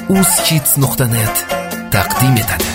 uzhits.net taqdim etadi.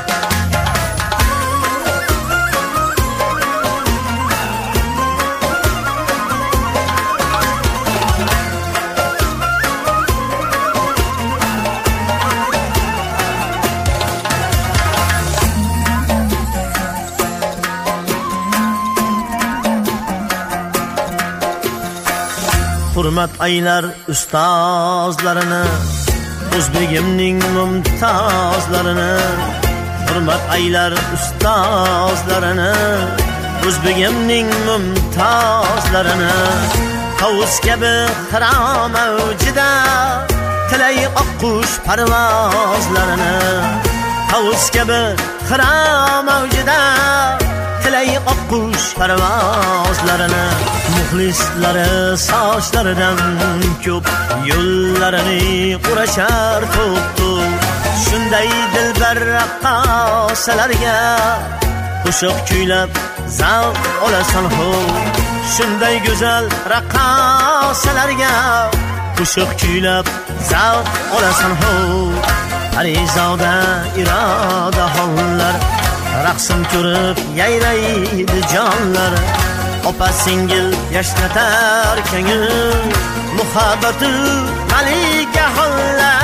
Hurmat aylar ustozlarini, o'zbegimning mumtozlarini. Hurmat aylar ustozlarini, o'zbegimning mumtozlarini. Hovuz kabi xirom avjida tilay oqqush parvozlarini. Hovuz kabi xirom avjida tilay oqqush parvozlarini. Muxlislari sochlaridan ko'p yo'llarini qurashar to'p-to'p. Shunday dilbar raqqosalarga qo'shiq kuylab zavq olasan ho. Shunday go'zal raqqosalarga qo'shiq kuylab zavq olasan ho. Arizoda iroda hollar raqsim ko'rib yayraydi jonlar. Opa singil yashnatar ko'ngil muhabbatu malika hollar.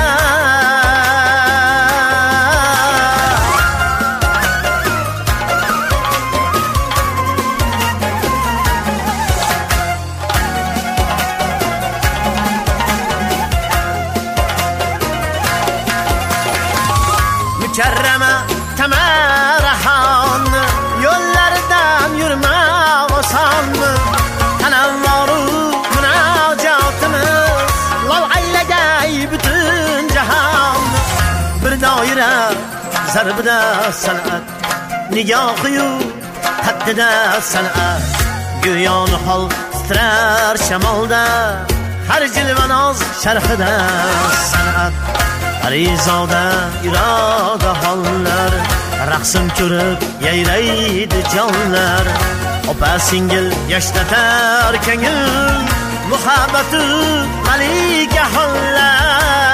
Mukarrama tamarahan yo'llaridan yurma osonmi. Tanavvoru munojotimiz lol aylagay butun jahon. Bir doira zarbida san'at, nigohi-yu qaddida san'at. Go'yo nihol titrar shamolda, har jilvanoz sharhida san'at. Arizoda iroda hollar raqsim ko'rib yayraydi jonlar. Opa singil yashnatar ko'ngil muhabbatu malika hollar.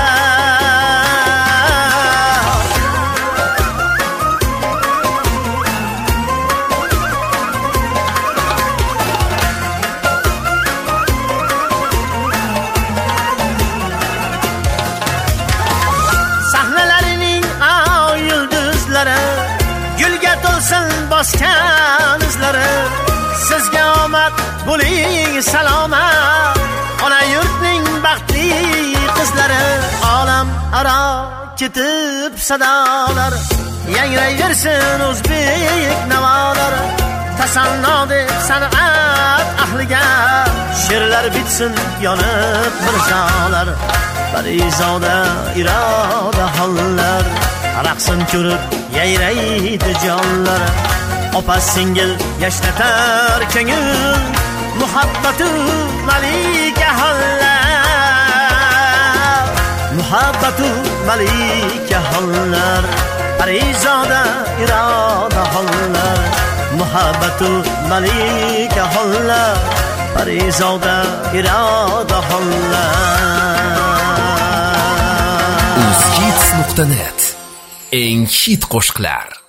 Gulga to'lsin bosgan izlari. Sizga omad bo'ling salomat, ona yurtning baxtli qizlari. Olam aro ketib sadolar, yangrayversin o'zbek navolar. Tasanno deb san'at ahliga she'rlar bitsin yonib mirzolar. Arizoda iroda hollar raqsim ko'rib yayraydi jonlar. Opa singil yashnatar ko'ngil muhabbatu malika hollar. Muhabbatu malika hollar. Arizoda iroda hollar muhabbatu malika hollar. Arizoda iroda hollar. uzhits.net eng hit qo'shiqlar.